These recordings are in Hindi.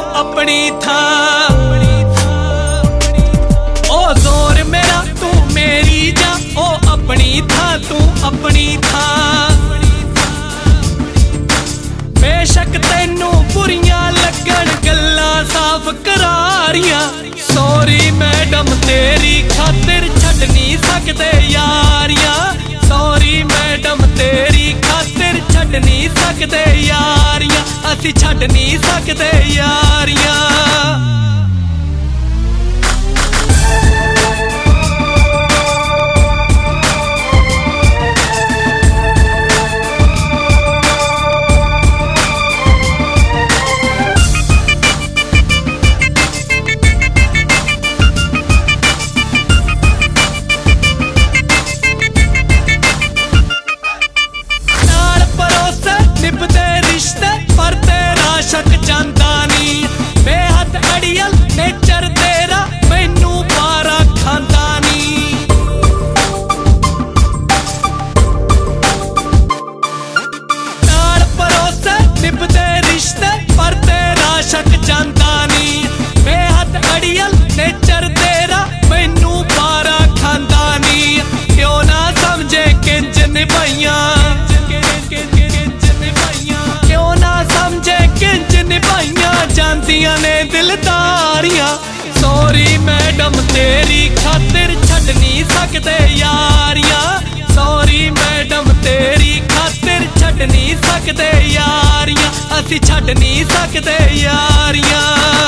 अपनी था। ओ जोर मेरा तू मेरी जा, ओ अपनी था तू अपनी था। बेशक तेनू बुरियां लगन गल्लां साफ करारियां, सॉरी मैडम तेरी खातिर छड्ड नहीं सकदे यारियां। सॉरी मैडम तेरी खातिर छड्ड नहीं सकदे यारियां, असीं छड्ड नहीं सकदे यारियां। ने दिलदारियां, सॉरी मैडम तेरी खातिर छड्ड नहीं सकदे यारियां। सॉरी मैडम तेरी खातिर छड्ड नहीं सकदे यारियां, असीं छड्ड नहीं सकदे यारियां।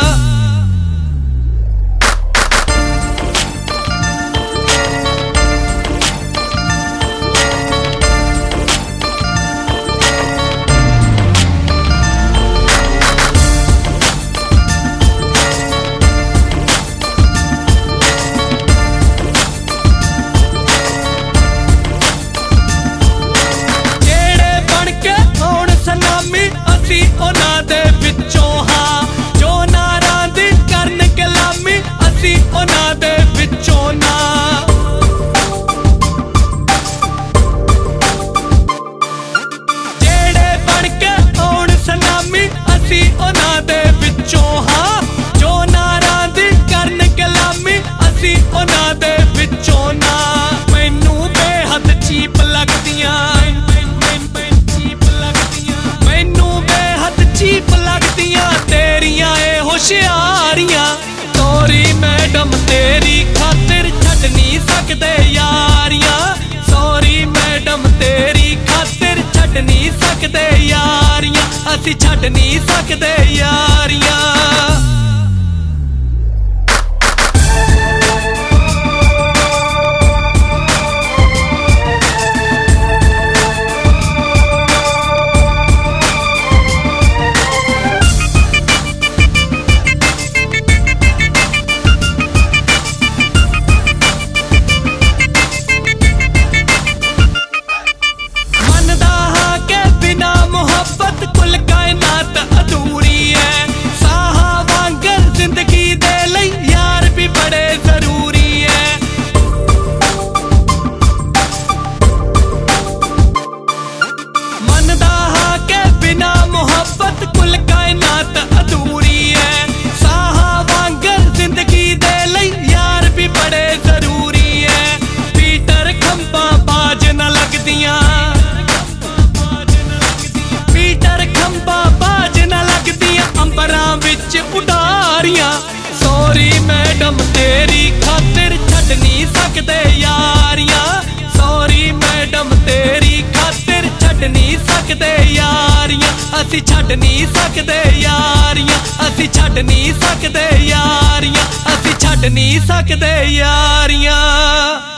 सॉरी मैडम तेरी खातिर छड्ड नहीं सकदे यारियां। सॉरी मैडम तेरी खातिर छड्ड नहीं सकदे यारियां, असीं छड्ड नहीं सकदे यारियां। सॉरी मैडम तेरी खातिर छड्ड नहीं सकदे यारियां। सॉरी मैडम तेरी खातिर छड्ड नहीं सकदे यारियां, असीं छड्ड नहीं सकदे यारियां, असीं छड्ड नहीं सकदे यारियां, असीं छड्ड नहीं सकदे यारियां।